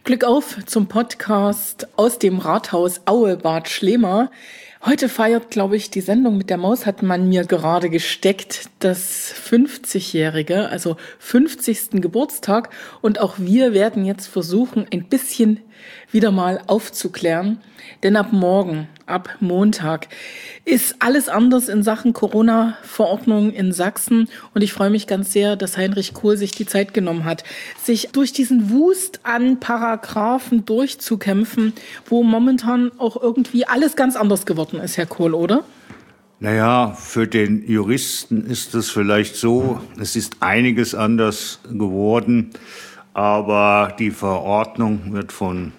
Glück auf zum Podcast aus dem Rathaus Aue-Bad Schlema. Heute feiert, glaube ich, die Sendung mit der Maus, hat man mir gerade gesteckt, das 50-jährige, also 50. Geburtstag. Und auch wir werden jetzt versuchen, ein bisschen wieder mal aufzuklären. Denn ab morgen, ab Montag, ist alles anders in Sachen Corona-Verordnung in Sachsen. Und ich freue mich ganz sehr, dass Heinrich Kohl sich die Zeit genommen hat, sich durch diesen Wust an Paragraphen durchzukämpfen, wo momentan auch irgendwie alles ganz anders geworden ist, Herr Kohl, oder? Naja, für den Juristen ist es vielleicht so, es ist einiges anders geworden, aber die Verordnung wird von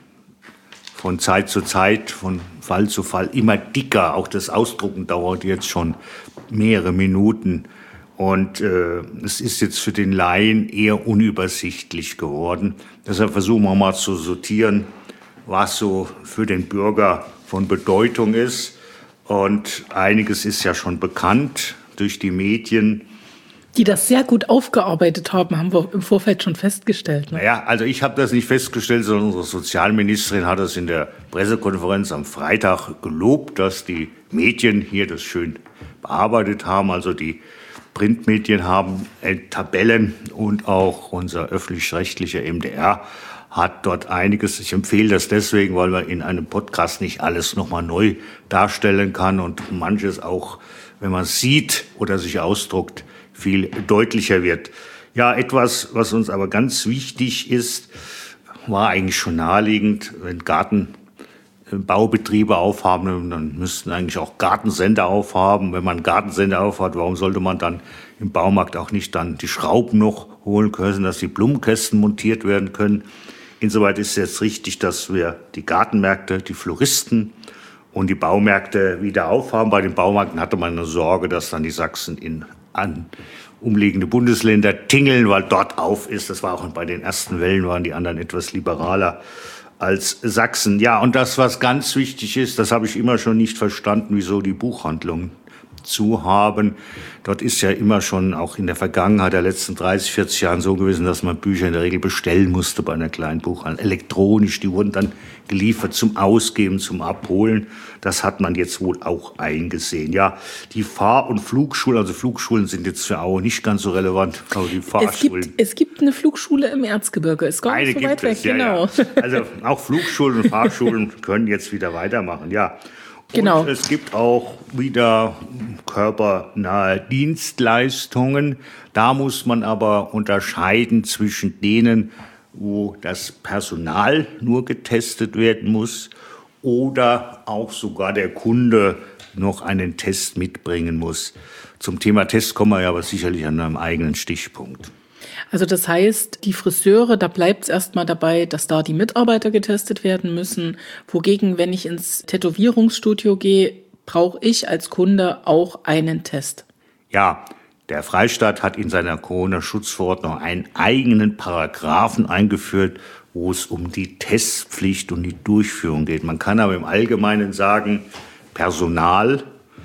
Zeit zu Zeit, von Fall zu Fall immer dicker. Auch das Ausdrucken dauert jetzt schon mehrere Minuten. Und es ist jetzt für den Laien eher unübersichtlich geworden. Deshalb versuchen wir mal zu sortieren, was so für den Bürger von Bedeutung ist. Und einiges ist ja schon bekannt durch die Medien. Die das sehr gut aufgearbeitet haben wir im Vorfeld schon festgestellt. Ne? Naja, also ich habe das nicht festgestellt, sondern unsere Sozialministerin hat das in der Pressekonferenz am Freitag gelobt, dass die Medien hier das schön bearbeitet haben. Also die Printmedien haben Tabellen und auch unser öffentlich-rechtlicher MDR hat dort einiges. Ich empfehle das deswegen, weil man in einem Podcast nicht alles nochmal neu darstellen kann und manches auch, wenn man sieht oder sich ausdruckt, viel deutlicher wird. Ja, etwas, was uns aber ganz wichtig ist, war eigentlich schon naheliegend, wenn Gartenbaubetriebe aufhaben, dann müssten eigentlich auch Gartensender aufhaben. Wenn man Gartensender aufhat, warum sollte man dann im Baumarkt auch nicht dann die Schrauben noch holen können, dass die Blumenkästen montiert werden können? Insoweit ist es jetzt richtig, dass wir die Gartenmärkte, die Floristen und die Baumärkte wieder aufhaben. Bei den Baumärkten hatte man eine Sorge, dass dann die Sachsen an umliegende Bundesländer tingeln, weil dort auf ist. Das war auch bei den ersten Wellen, waren die anderen etwas liberaler als Sachsen. Ja, und das, was ganz wichtig ist, das habe ich immer schon nicht verstanden, wieso die Buchhandlungen zu haben. Dort ist ja immer schon auch in der Vergangenheit der letzten 30, 40 Jahren so gewesen, dass man Bücher in der Regel bestellen musste bei einer kleinen Buchhandlung. Elektronisch, die wurden dann geliefert zum Ausgeben, zum Abholen. Das hat man jetzt wohl auch eingesehen. Ja, die Fahr- und Flugschulen, also Flugschulen sind jetzt für Aue nicht ganz so relevant, aber die Fahrschulen. Es gibt eine Flugschule im Erzgebirge, ist gar nicht so weit weg, genau. Ja. Also auch Flugschulen und Fahrschulen können jetzt wieder weitermachen, ja. Genau. Und es gibt auch wieder körpernahe Dienstleistungen. Da muss man aber unterscheiden zwischen denen, wo das Personal nur getestet werden muss oder auch sogar der Kunde noch einen Test mitbringen muss. Zum Thema Test kommen wir ja aber sicherlich an einem eigenen Stichpunkt. Also das heißt, die Friseure, da bleibt es erstmal dabei, dass da die Mitarbeiter getestet werden müssen. Wogegen, wenn ich ins Tätowierungsstudio gehe, brauche ich als Kunde auch einen Test. Ja, der Freistaat hat in seiner Corona-Schutzverordnung einen eigenen Paragraphen eingeführt, wo es um die Testpflicht und die Durchführung geht. Man kann aber im Allgemeinen sagen, Personal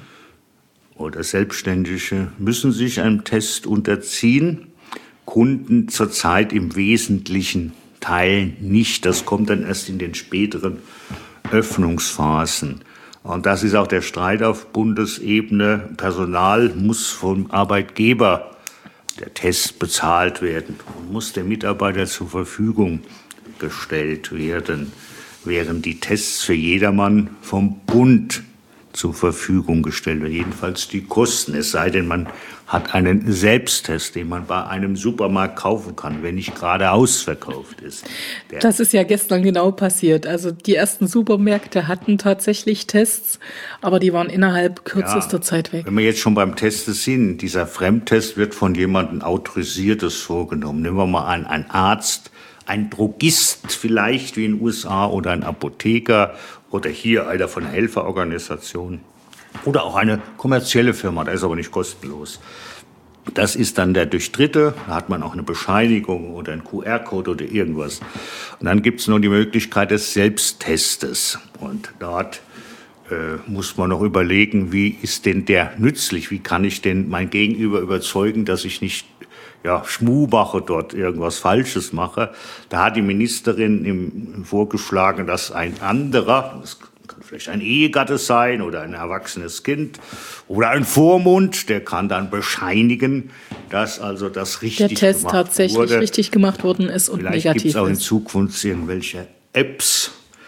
oder Selbstständige müssen sich einem Test unterziehen. Kunden zurzeit im wesentlichen Teil nicht. Das kommt dann erst in den späteren Öffnungsphasen. Und das ist auch der Streit auf Bundesebene. Personal muss vom Arbeitgeber der Test bezahlt werden und muss dem Mitarbeiter zur Verfügung gestellt werden, während die Tests für jedermann vom Bund zur Verfügung gestellt werden. Jedenfalls die Kosten, es sei denn, man hat einen Selbsttest, den man bei einem Supermarkt kaufen kann, wenn nicht gerade ausverkauft ist. Das ist ja gestern genau passiert. Also die ersten Supermärkte hatten tatsächlich Tests, aber die waren innerhalb kürzester Zeit weg. Wenn wir jetzt schon beim Testen sind, dieser Fremdtest wird von jemandem Autorisiertes vorgenommen. Nehmen wir mal an, ein Arzt, ein Drogist vielleicht wie in den USA oder ein Apotheker oder hier einer von der Helferorganisation oder auch eine kommerzielle Firma, der ist aber nicht kostenlos. Das ist dann der durch Dritte, da hat man auch eine Bescheinigung oder einen QR-Code oder irgendwas. Und dann gibt es noch die Möglichkeit des Selbsttestes. Und dort muss man noch überlegen, wie ist denn der nützlich? Wie kann ich denn mein Gegenüber überzeugen, dass ich nicht Schmuh mache, dort irgendwas Falsches mache. Da hat die Ministerin vorgeschlagen, dass ein anderer, das kann vielleicht ein Ehegatte sein oder ein erwachsenes Kind oder ein Vormund, der kann dann bescheinigen, dass also das richtig der Test gemacht tatsächlich wurde. richtig gemacht worden ist und Vielleicht negativ gibt es auch in ist. Zukunft irgendwelche Apps,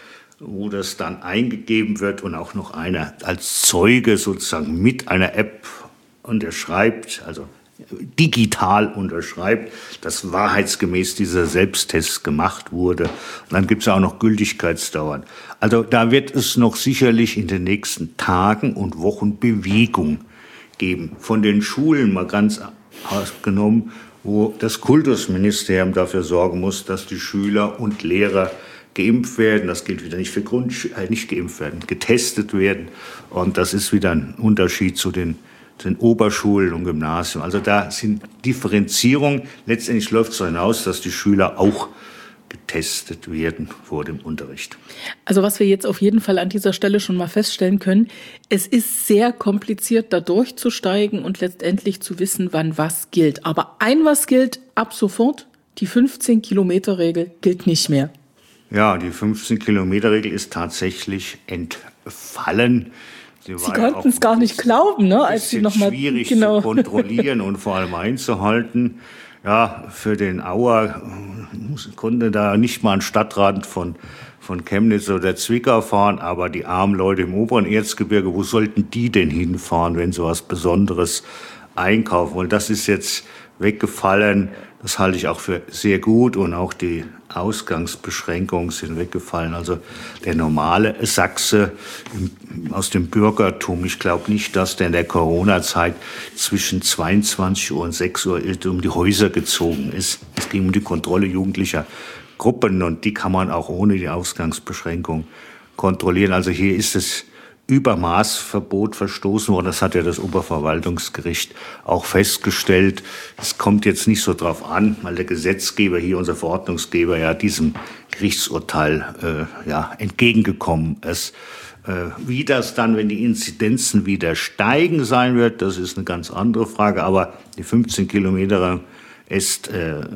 wo das dann eingegeben wird und auch noch einer als Zeuge sozusagen mit einer App unterschreibt, also digital unterschreibt, dass wahrheitsgemäß dieser Selbsttest gemacht wurde. Und dann gibt es auch noch Gültigkeitsdauern. Also da wird es noch sicherlich in den nächsten Tagen und Wochen Bewegung geben. Von den Schulen mal ganz ausgenommen, wo das Kultusministerium dafür sorgen muss, dass die Schüler und Lehrer geimpft werden. Das gilt wieder nicht für nicht geimpft werden, getestet werden. Und das ist wieder ein Unterschied zu den Oberschulen und Gymnasien. Also da sind Differenzierungen. Letztendlich läuft es so hinaus, dass die Schüler auch getestet werden vor dem Unterricht. Also was wir jetzt auf jeden Fall an dieser Stelle schon mal feststellen können, es ist sehr kompliziert, da durchzusteigen und letztendlich zu wissen, wann was gilt. Aber was gilt ab sofort, die 15-Kilometer-Regel gilt nicht mehr. Ja, die 15-Kilometer-Regel ist tatsächlich entfallen. Sie konnten es gar nicht glauben, ne? Als sie noch mal schwierig zu kontrollieren und vor allem einzuhalten. Ja, für den Auer konnte da nicht mal ein Stadtrand von Chemnitz oder Zwickau fahren, aber die armen Leute im oberen Erzgebirge, wo sollten die denn hinfahren, wenn sie was Besonderes einkaufen wollen? Das ist jetzt weggefallen. Das halte ich auch für sehr gut und auch die Ausgangsbeschränkungen sind weggefallen. Also der normale Sachse aus dem Bürgertum, ich glaube nicht, dass der in der Corona-Zeit zwischen 22 Uhr und 6 Uhr um die Häuser gezogen ist. Es ging um die Kontrolle jugendlicher Gruppen und die kann man auch ohne die Ausgangsbeschränkung kontrollieren. Also hier ist es Übermaßverbot verstoßen worden. Das hat ja das Oberverwaltungsgericht auch festgestellt. Es kommt jetzt nicht so drauf an, weil der Gesetzgeber hier, unser Verordnungsgeber, ja diesem Gerichtsurteil entgegengekommen ist. Wie das dann, wenn die Inzidenzen wieder steigen sein wird, das ist eine ganz andere Frage. Aber die 15 Kilometer ist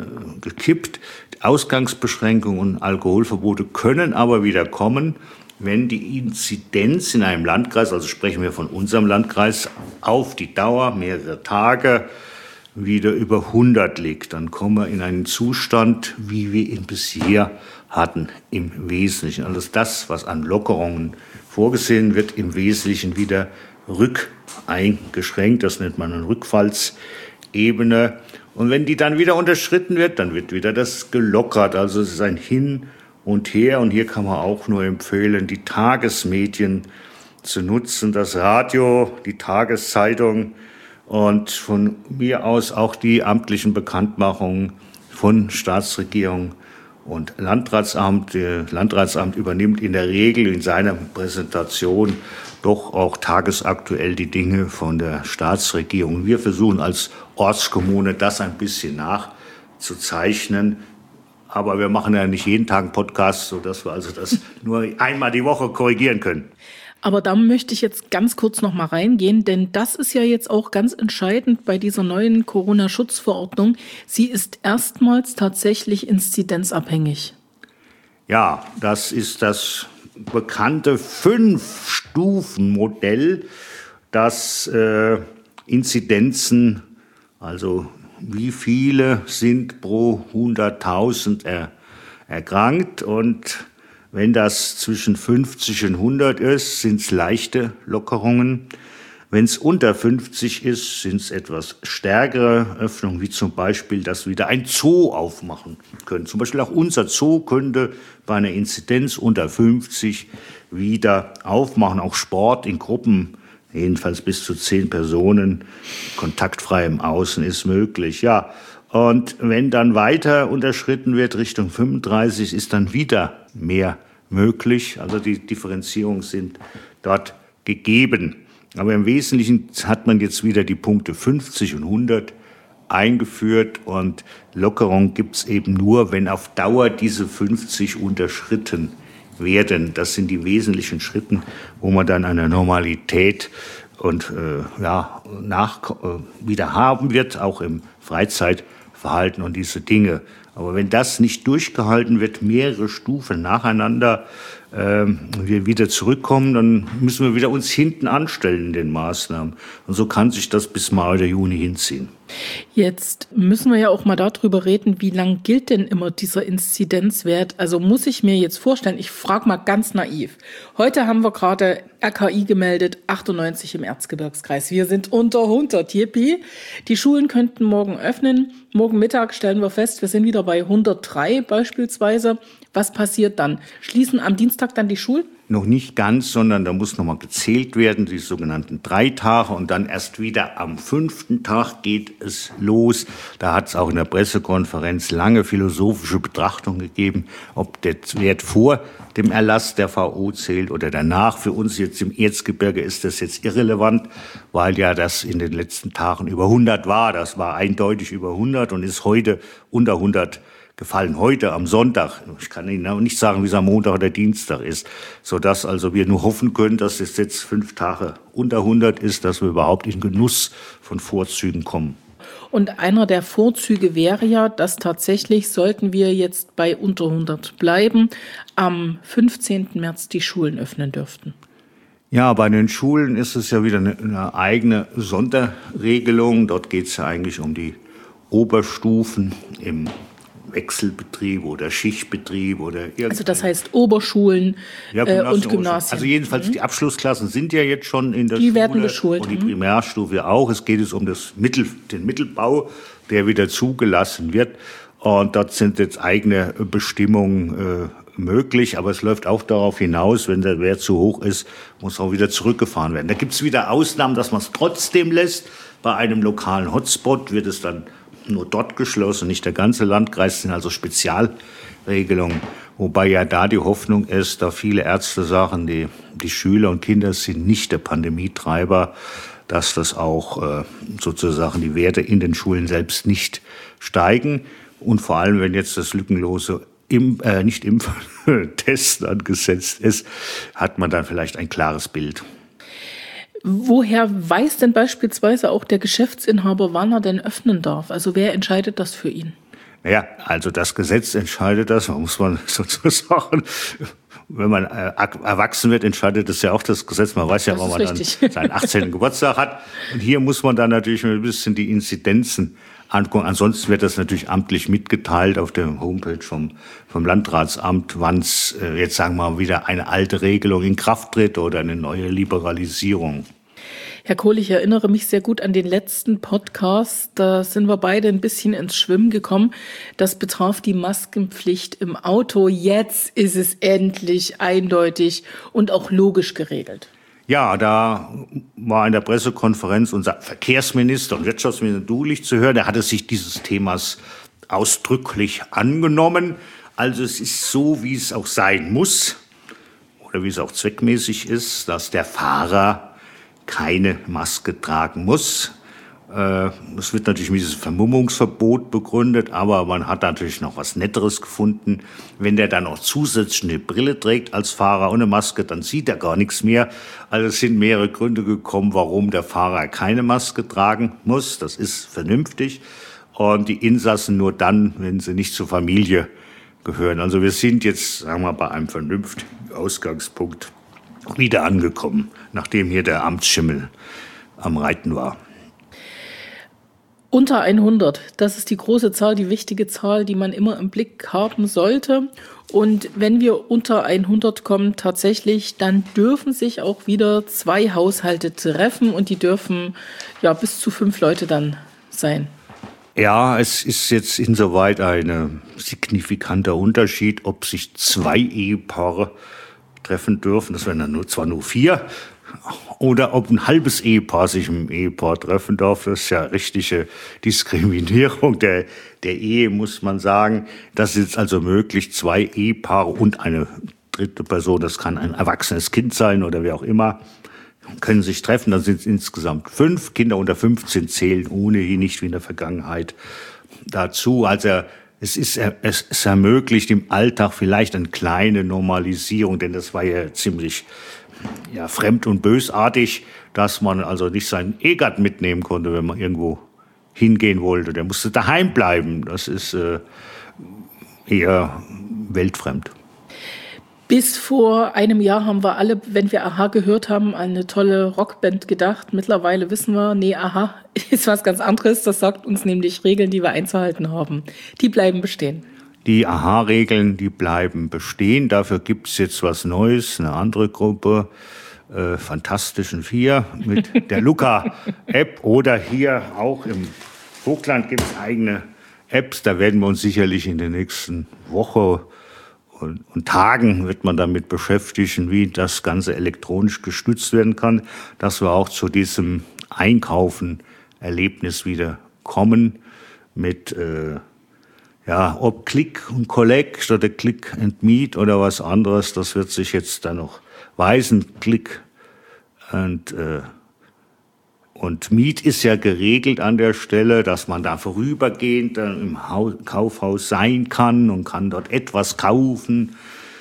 gekippt. Ausgangsbeschränkungen und Alkoholverbote können aber wieder kommen, wenn die Inzidenz in einem Landkreis, also sprechen wir von unserem Landkreis, auf die Dauer mehrere Tage wieder über 100 liegt. Dann kommen wir in einen Zustand, wie wir ihn bisher hatten, im Wesentlichen. Also das, was an Lockerungen vorgesehen wird, im Wesentlichen wieder rückeingeschränkt. Das nennt man eine Rückfallsebene. Und wenn die dann wieder unterschritten wird, dann wird wieder das gelockert. Also es ist ein Hin und her. Und hier kann man auch nur empfehlen, die Tagesmedien zu nutzen, das Radio, die Tageszeitung und von mir aus auch die amtlichen Bekanntmachungen von Staatsregierung und Landratsamt. Das Landratsamt übernimmt in der Regel in seiner Präsentation doch auch tagesaktuell die Dinge von der Staatsregierung. Wir versuchen als Ortskommune das ein bisschen nachzuzeichnen. Aber wir machen ja nicht jeden Tag einen Podcast, sodass wir also das nur einmal die Woche korrigieren können. Aber da möchte ich jetzt ganz kurz noch mal reingehen, denn das ist ja jetzt auch ganz entscheidend bei dieser neuen Corona-Schutzverordnung. Sie ist erstmals tatsächlich inzidenzabhängig. Ja, das ist das bekannte 5-Stufen-Modell, das Inzidenzen, also wie viele sind pro 100.000 erkrankt. Und wenn das zwischen 50 und 100 ist, sind es leichte Lockerungen. Wenn es unter 50 ist, sind es etwas stärkere Öffnungen, wie zum Beispiel, dass wir wieder ein Zoo aufmachen können. Zum Beispiel auch unser Zoo könnte bei einer Inzidenz unter 50 wieder aufmachen. Auch Sport in Gruppen, jedenfalls bis zu 10 Personen, kontaktfrei im Außen ist möglich. Ja, und wenn dann weiter unterschritten wird Richtung 35, ist dann wieder mehr möglich. Also die Differenzierungen sind dort gegeben. Aber im Wesentlichen hat man jetzt wieder die Punkte 50 und 100 eingeführt und Lockerung gibt's eben nur, wenn auf Dauer diese 50 unterschritten werden. Das sind die wesentlichen Schritte, wo man dann eine Normalität und wieder haben wird, auch im Freizeitverhalten. Verhalten und diese Dinge. Aber wenn das nicht durchgehalten wird, mehrere Stufen nacheinander, wir wieder zurückkommen, dann müssen wir wieder uns hinten anstellen in den Maßnahmen. Und so kann sich das bis Mai oder Juni hinziehen. Jetzt müssen wir ja auch mal darüber reden, wie lang gilt denn immer dieser Inzidenzwert? Also muss ich mir jetzt vorstellen, ich frage mal ganz naiv. Heute haben wir gerade RKI gemeldet, 98 im Erzgebirgskreis. Wir sind unter 100, yippie. Die Schulen könnten morgen öffnen. Morgen Mittag stellen wir fest, wir sind wieder bei 103 beispielsweise. Was passiert dann? Schließen am Dienstag dann die Schulen? Noch nicht ganz, sondern da muss nochmal gezählt werden, die sogenannten 3 Tage. Und dann erst wieder am 5. Tag geht es los. Da hat es auch in der Pressekonferenz lange philosophische Betrachtungen gegeben, ob der Wert vor dem Erlass der VO zählt oder danach. Für uns jetzt im Erzgebirge ist das jetzt irrelevant, weil ja das in den letzten Tagen über 100 war. Das war eindeutig über 100 und ist heute unter 100 gefallen. Heute am Sonntag. Ich kann Ihnen nicht sagen, wie es am Montag oder Dienstag ist, sodass also wir nur hoffen können, dass es jetzt 5 Tage unter 100 ist, dass wir überhaupt in Genuss von Vorzügen kommen. Und einer der Vorzüge wäre ja, dass tatsächlich, sollten wir jetzt bei unter 100 bleiben, am 15. März die Schulen öffnen dürften. Ja, bei den Schulen ist es ja wieder eine eigene Sonderregelung. Dort geht es ja eigentlich um die Oberstufen im Wechselbetrieb oder Schichtbetrieb oder also das heißt Oberschulen und Gymnasien. Also jedenfalls die Abschlussklassen sind ja jetzt schon in der die Schule werden beschult. Und die Primärstufe auch. Es geht um den Mittelbau, der wieder zugelassen wird. Und dort sind jetzt eigene Bestimmungen möglich, aber es läuft auch darauf hinaus, wenn der Wert zu hoch ist, muss auch wieder zurückgefahren werden. Da gibt es wieder Ausnahmen, dass man es trotzdem lässt. Bei einem lokalen Hotspot wird es dann nur dort geschlossen, nicht der ganze Landkreis, sind also Spezialregelungen. Wobei ja da die Hoffnung ist, da viele Ärzte sagen, die Schüler und Kinder sind nicht der Pandemietreiber, dass das auch sozusagen die Werte in den Schulen selbst nicht steigen. Und vor allem, wenn jetzt das lückenlose Testen angesetzt ist, hat man dann vielleicht ein klares Bild. Woher weiß denn beispielsweise auch der Geschäftsinhaber, wann er denn öffnen darf? Also wer entscheidet das für ihn? Naja, also das Gesetz entscheidet das, muss man sozusagen, wenn man erwachsen wird, entscheidet das ja auch das Gesetz. Man weiß ja, wann man dann seinen 18. Geburtstag hat. Und hier muss man dann natürlich ein bisschen die Inzidenzen angucken. Ansonsten wird das natürlich amtlich mitgeteilt auf der Homepage vom Landratsamt, wann es jetzt sagen wir mal wieder eine alte Regelung in Kraft tritt oder eine neue Liberalisierung. Herr Kohl, ich erinnere mich sehr gut an den letzten Podcast. Da sind wir beide ein bisschen ins Schwimmen gekommen. Das betraf die Maskenpflicht im Auto. Jetzt ist es endlich eindeutig und auch logisch geregelt. Ja, da war in der Pressekonferenz unser Verkehrsminister und Wirtschaftsminister Dulich zu hören. Der hatte sich dieses Themas ausdrücklich angenommen. Also es ist so, wie es auch sein muss oder wie es auch zweckmäßig ist, dass der Fahrer keine Maske tragen muss. Es wird natürlich mit diesem Vermummungsverbot begründet, aber man hat natürlich noch was Netteres gefunden. Wenn der dann auch zusätzlich eine Brille trägt als Fahrer ohne Maske, dann sieht er gar nichts mehr. Also es sind mehrere Gründe gekommen, warum der Fahrer keine Maske tragen muss. Das ist vernünftig. Und die Insassen nur dann, wenn sie nicht zur Familie gehören. Also wir sind jetzt, sagen wir mal, bei einem vernünftigen Ausgangspunkt wieder angekommen, nachdem hier der Amtsschimmel am Reiten war. Unter 100, das ist die große Zahl, die wichtige Zahl, die man immer im Blick haben sollte. Und wenn wir unter 100 kommen tatsächlich, dann dürfen sich auch wieder 2 Haushalte treffen und die dürfen ja bis zu 5 Leute dann sein. Ja, es ist jetzt insoweit ein signifikanter Unterschied, ob sich 2 Ehepaare treffen dürfen, das wären dann zwar nur 4, oder ob ein halbes Ehepaar sich mit einem Ehepaar treffen darf. Das ist ja richtige Diskriminierung der Ehe, muss man sagen. Das ist also möglich, 2 Ehepaare und eine dritte Person, das kann ein erwachsenes Kind sein oder wer auch immer, können sich treffen. Dann sind es insgesamt 5. Kinder unter 15 zählen ohnehin nicht wie in der Vergangenheit dazu. Also es ermöglicht im Alltag vielleicht eine kleine Normalisierung, denn das war ja ziemlich fremd und bösartig, dass man also nicht seinen Ehegatten mitnehmen konnte, wenn man irgendwo hingehen wollte. Der musste daheim bleiben. Das ist eher weltfremd. Bis vor einem Jahr haben wir alle, wenn wir Aha gehört haben, an eine tolle Rockband gedacht. Mittlerweile wissen wir, nee, Aha ist was ganz anderes. Das sagt uns nämlich Regeln, die wir einzuhalten haben. Die bleiben bestehen. Die Aha-Regeln, die bleiben bestehen. Dafür gibt's jetzt was Neues, eine andere Gruppe, Fantastischen Vier mit der Luca-App. Oder hier auch im Vogtland gibt's eigene Apps. Da werden wir uns sicherlich in der nächsten Woche und Tagen wird man damit beschäftigen, wie das Ganze elektronisch gestützt werden kann, dass wir auch zu diesem Einkaufen-Erlebnis wieder kommen mit, ob Click und Collect oder Click and Meet oder was anderes, das wird sich jetzt dann noch weisen. Click und Meet ist ja geregelt an der Stelle, dass man da vorübergehend dann im Kaufhaus sein kann und kann dort etwas kaufen.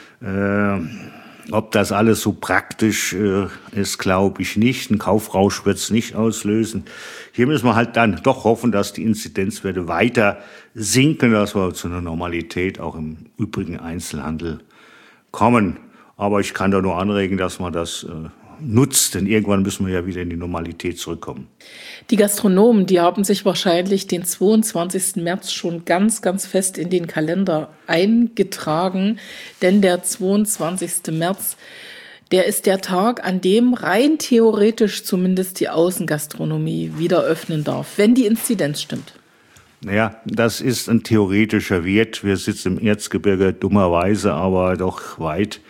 Ob das alles so praktisch ist, glaube ich nicht. Ein Kaufrausch wird es nicht auslösen. Hier müssen wir halt dann doch hoffen, dass die Inzidenzwerte weiter sinken, dass wir zu einer Normalität auch im übrigen Einzelhandel kommen. Aber ich kann da nur anregen, dass man das nutzt, denn irgendwann müssen wir ja wieder in die Normalität zurückkommen. Die Gastronomen, die haben sich wahrscheinlich den 22. März schon ganz, ganz fest in den Kalender eingetragen, denn der 22. März, der ist der Tag, an dem rein theoretisch zumindest die Außengastronomie wieder öffnen darf, wenn die Inzidenz stimmt. Naja, das ist ein theoretischer Wert. Wir sitzen im Erzgebirge dummerweise, aber doch weit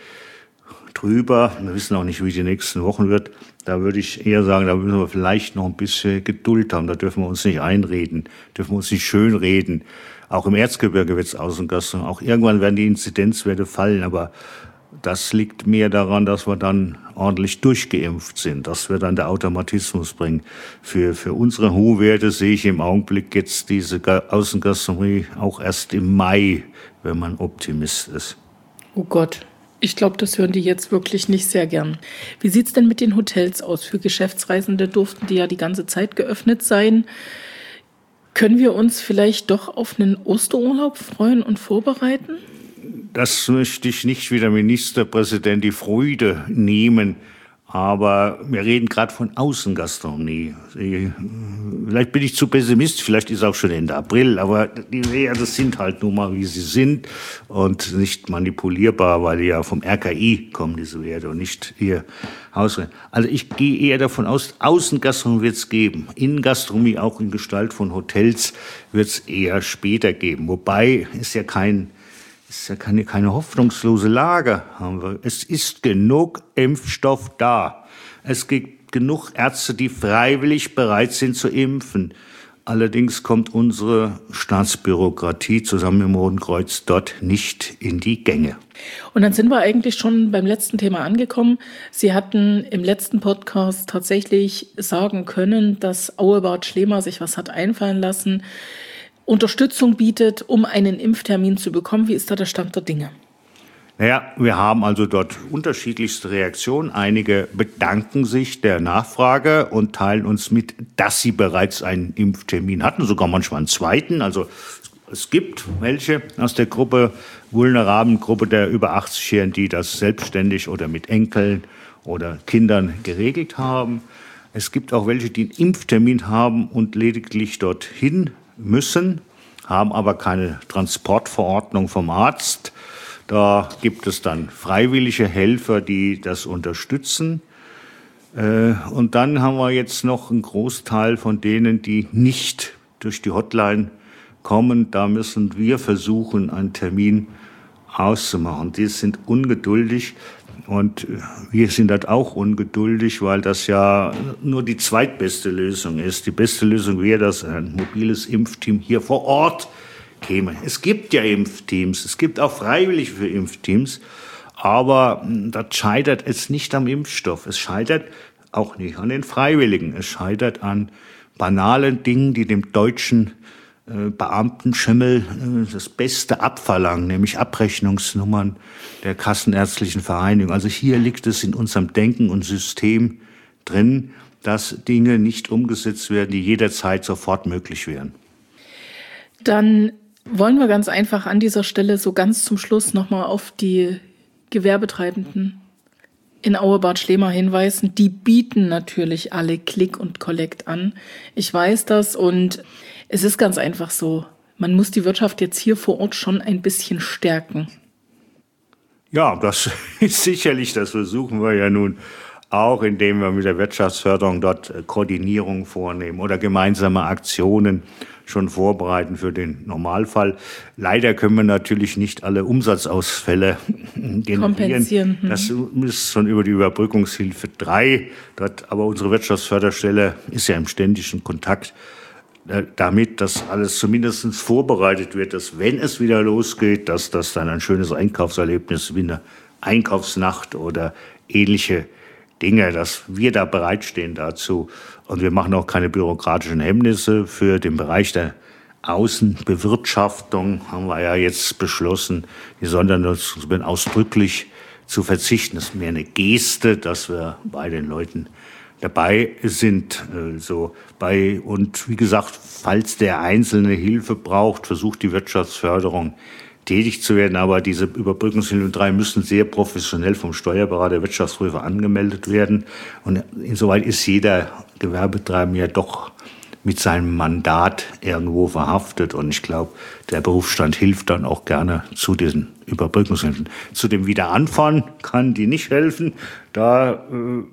drüber. Wir wissen auch nicht, wie die nächsten Wochen wird. Da würde ich eher sagen, da müssen wir vielleicht noch ein bisschen Geduld haben. Da dürfen wir uns nicht einreden, dürfen wir uns nicht schönreden. Auch im Erzgebirge wird es Außengastronomie. Auch irgendwann werden die Inzidenzwerte fallen, aber das liegt mehr daran, dass wir dann ordentlich durchgeimpft sind. Das wird dann der Automatismus bringen. Für unsere hohen Werte sehe ich im Augenblick jetzt diese Außengastronomie auch erst im Mai, wenn man Optimist ist. Oh Gott. Ich glaube, das hören die jetzt wirklich nicht sehr gern. Wie sieht's denn mit den Hotels aus? Für Geschäftsreisende durften die ja die ganze Zeit geöffnet sein. Können wir uns vielleicht doch auf einen Osterurlaub freuen und vorbereiten? Das möchte ich nicht wie der Ministerpräsident die Freude nehmen. Aber wir reden gerade von Außengastronomie. Vielleicht bin ich zu pessimistisch, vielleicht ist es auch schon Ende April, aber die Werte sind halt nun mal, wie sie sind und nicht manipulierbar, weil die ja vom RKI kommen, diese Werte, und nicht ihr Hausrecht. Also ich gehe eher davon aus, Außengastronomie wird es geben. Innengastronomie, auch in Gestalt von Hotels, wird es eher später geben. Wobei ist ja keine hoffnungslose Lage, haben wir. Es ist genug Impfstoff da. Es gibt genug Ärzte, die freiwillig bereit sind zu impfen. Allerdings kommt unsere Staatsbürokratie zusammen mit dem Roten Kreuz dort nicht in die Gänge. Und dann sind wir eigentlich schon beim letzten Thema angekommen. Sie hatten im letzten Podcast tatsächlich sagen können, dass Auebad Schlema sich was hat einfallen lassen, Unterstützung bietet, um einen Impftermin zu bekommen. Wie ist da der Stand der Dinge? Naja, wir haben also dort unterschiedlichste Reaktionen. Einige bedanken sich der Nachfrage und teilen uns mit, dass sie bereits einen Impftermin hatten, sogar manchmal einen zweiten. Also es gibt welche aus der Gruppe, vulnerablen Gruppe der über 80-Jährigen, die das selbstständig oder mit Enkeln oder Kindern geregelt haben. Es gibt auch welche, die einen Impftermin haben und lediglich dorthin müssen, haben aber keine Transportverordnung vom Arzt. Da gibt es dann freiwillige Helfer, die das unterstützen. Und dann haben wir jetzt noch einen Großteil von denen, die nicht durch die Hotline kommen. Da müssen wir versuchen, einen Termin auszumachen. Die sind ungeduldig. Und wir sind halt auch ungeduldig, weil das ja nur die zweitbeste Lösung ist. Die beste Lösung wäre, dass ein mobiles Impfteam hier vor Ort käme. Es gibt ja Impfteams, es gibt auch Freiwillige für Impfteams, aber das scheitert es nicht am Impfstoff. Es scheitert auch nicht an den Freiwilligen. Es scheitert an banalen Dingen, die dem deutschen Beamtenschimmel das Beste abverlangen, nämlich Abrechnungsnummern der Kassenärztlichen Vereinigung. Also hier liegt es in unserem Denken und System drin, dass Dinge nicht umgesetzt werden, die jederzeit sofort möglich wären. Dann wollen wir ganz einfach an dieser Stelle so ganz zum Schluss nochmal auf die Gewerbetreibenden in Auebad Schlema hinweisen. Die bieten natürlich alle Click und Collect an. Ich weiß das und es ist ganz einfach so. Man muss die Wirtschaft jetzt hier vor Ort schon ein bisschen stärken. Ja, das ist sicherlich, das versuchen wir ja nun auch, indem wir mit der Wirtschaftsförderung dort Koordinierung vornehmen oder gemeinsame Aktionen schon vorbereiten für den Normalfall. Leider können wir natürlich nicht alle Umsatzausfälle generieren. Das ist schon über die Überbrückungshilfe 3. Aber unsere Wirtschaftsförderstelle ist ja im ständigen Kontakt damit, dass alles zumindest vorbereitet wird, dass wenn es wieder losgeht, dass das dann ein schönes Einkaufserlebnis wie eine Einkaufsnacht oder ähnliche Dinge, dass wir da bereitstehen dazu. Und wir machen auch keine bürokratischen Hemmnisse. Für den Bereich der Außenbewirtschaftung haben wir ja jetzt beschlossen, die Sondernutzung ausdrücklich zu verzichten. Das ist mehr eine Geste, dass wir bei den Leuten dabei sind. Und wie gesagt, falls der Einzelne Hilfe braucht, versucht die Wirtschaftsförderung tätig zu werden. Aber diese Überbrückungshilfen 3 müssen sehr professionell vom Steuerberater, Wirtschaftsprüfer angemeldet werden. Und insoweit ist jeder Gewerbetreibende ja doch mit seinem Mandat irgendwo verhaftet. Und ich glaube, der Berufsstand hilft dann auch gerne zu diesen Überbrückungshilfen. Zu dem Wiederanfahren kann die nicht helfen. Da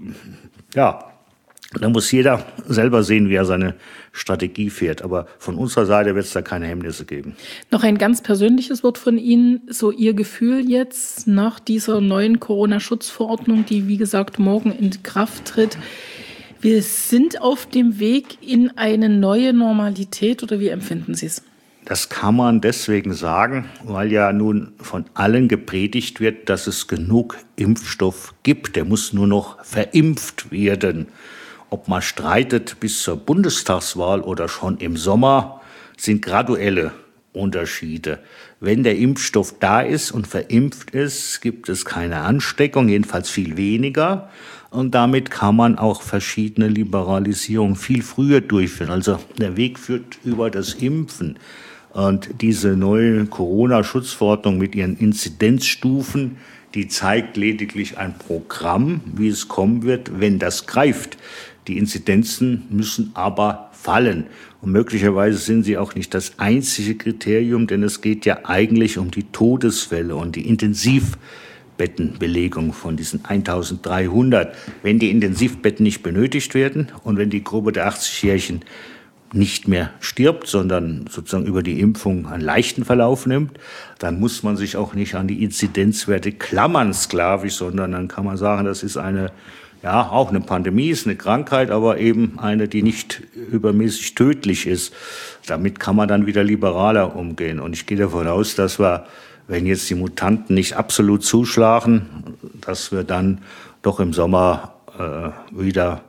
muss jeder selber sehen, wie er seine Strategie fährt. Aber von unserer Seite wird es da keine Hemmnisse geben. Noch ein ganz persönliches Wort von Ihnen. So Ihr Gefühl jetzt nach dieser neuen Corona-Schutzverordnung, die, wie gesagt, morgen in Kraft tritt. Wir sind auf dem Weg in eine neue Normalität, oder wie empfinden Sie es? Das kann man deswegen sagen, weil ja nun von allen gepredigt wird, dass es genug Impfstoff gibt. Der muss nur noch verimpft werden. Ob man streitet bis zur Bundestagswahl oder schon im Sommer, sind graduelle Unterschiede. Wenn der Impfstoff da ist und verimpft ist, gibt es keine Ansteckung, jedenfalls viel weniger. Und damit kann man auch verschiedene Liberalisierungen viel früher durchführen. Also der Weg führt über das Impfen. Und diese neue Corona-Schutzverordnung mit ihren Inzidenzstufen, die zeigt lediglich ein Programm, wie es kommen wird, wenn das greift. Die Inzidenzen müssen aber fallen. Und möglicherweise sind sie auch nicht das einzige Kriterium, denn es geht ja eigentlich um die Todesfälle und die Intensivbettenbelegung von diesen 1300. Wenn die Intensivbetten nicht benötigt werden und wenn die Gruppe der 80-Jährigen nicht mehr stirbt, sondern sozusagen über die Impfung einen leichten Verlauf nimmt, dann muss man sich auch nicht an die Inzidenzwerte klammern sklavisch, sondern dann kann man sagen, das ist auch eine Pandemie, ist eine Krankheit, aber eben eine, die nicht übermäßig tödlich ist. Damit kann man dann wieder liberaler umgehen. Und ich gehe davon aus, dass wir, wenn jetzt die Mutanten nicht absolut zuschlagen, dass wir dann doch im Sommer wieder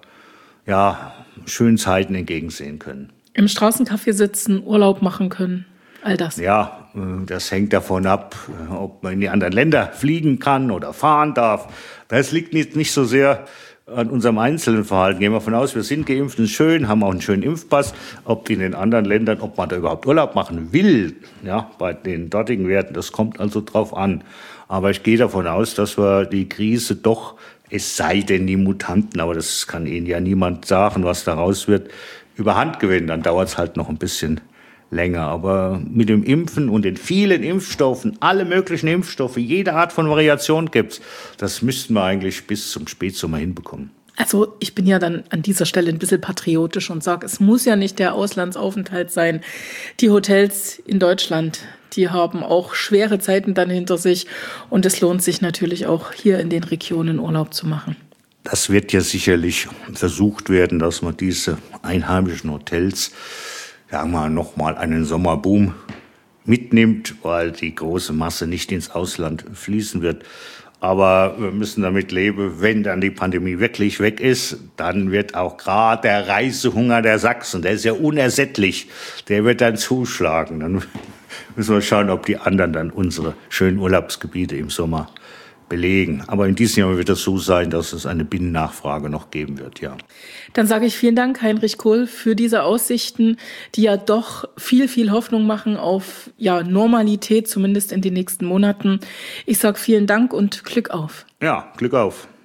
schönen Zeiten entgegensehen können. Im Straßencafé sitzen, Urlaub machen können, all das. Ja, das hängt davon ab, ob man in die anderen Länder fliegen kann oder fahren darf. Das liegt nicht so sehr an unserem einzelnen Verhalten. Gehen wir davon aus, wir sind geimpft, ist schön, haben auch einen schönen Impfpass. Ob in den anderen Ländern, ob man da überhaupt Urlaub machen will, bei den dortigen Werten, das kommt also drauf an. Aber ich gehe davon aus, dass wir die Krise doch, es sei denn die Mutanten, aber das kann Ihnen ja niemand sagen, was daraus wird, überhand gewinnen. Dann dauert es halt noch ein bisschen länger. Aber mit dem Impfen und den vielen Impfstoffen, alle möglichen Impfstoffe, jede Art von Variation gibt's, das müssten wir eigentlich bis zum Spätsommer hinbekommen. Also ich bin ja dann an dieser Stelle ein bisschen patriotisch und sage, es muss ja nicht der Auslandsaufenthalt sein. Die Hotels in Deutschland, die haben auch schwere Zeiten dann hinter sich. Und es lohnt sich natürlich auch, hier in den Regionen Urlaub zu machen. Das wird ja sicherlich versucht werden, dass man diese einheimischen Hotels, nochmal einen Sommerboom mitnimmt, weil die große Masse nicht ins Ausland fließen wird. Aber wir müssen damit leben, wenn dann die Pandemie wirklich weg ist, dann wird auch gerade der Reisehunger der Sachsen, der ist ja unersättlich, der wird dann zuschlagen. Dann müssen wir schauen, ob die anderen dann unsere schönen Urlaubsgebiete im Sommer belegen. Aber in diesem Jahr wird es so sein, dass es eine Binnennachfrage noch geben wird, ja. Dann sage ich vielen Dank, Heinrich Kohl, für diese Aussichten, die ja doch viel, viel Hoffnung machen auf Normalität, zumindest in den nächsten Monaten. Ich sage vielen Dank und Glück auf. Ja, Glück auf.